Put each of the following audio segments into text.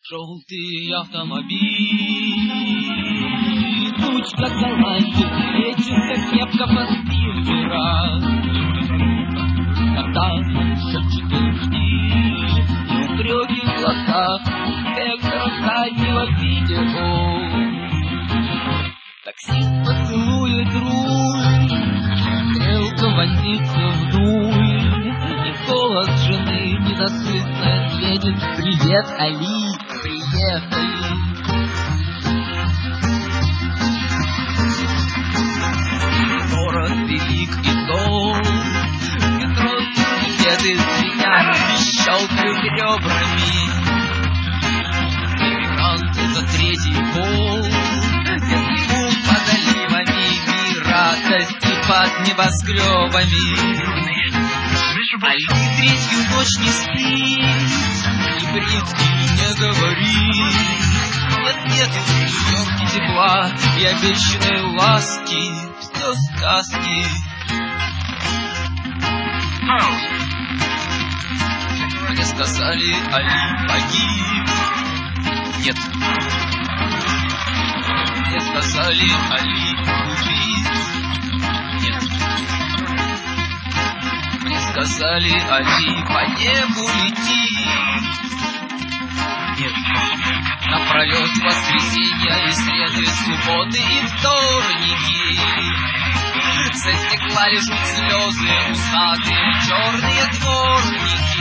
Желтый автомобиль, тучка голландец, ветер, как кепка под спинтера. Когда шепчет дожди, и упреки в глазах инспектора заднего видео. Таксист поцелует руль, стрелка вонзится вдуль, и голос жены ненасытно ответит: «Привет, Али, приехали». Город велик и дом, метро где-то звенят, щелкают ребрами. Эмигранты за третий пол, где плывут под оливами мира, радости под небоскребами. Али третью ночь не спит, не бредит и не говорит. Нет-нет, шестерки тепла и обещанной ласки, все сказки. Мне сказали, Али погиб. Нет. Мне сказали, Али убит. Нет. Мне сказали, Али по небу летит. Нет. Напролет воскресенья и среды, субботы и вторники. Со стекла лежат слезы, усатые черные дворники.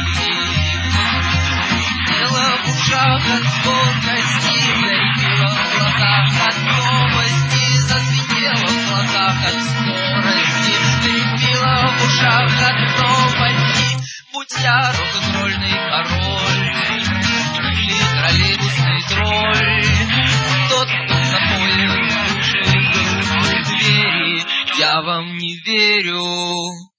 Дело в ушах от скорости, заребило в глазах от новости, зазвенело в глазах от скорости, заребило в ушах от новости. Будь я рок-н-ролльный король или троллейбусный тролль, тот, кто запоет уши в двери, я вам не верю.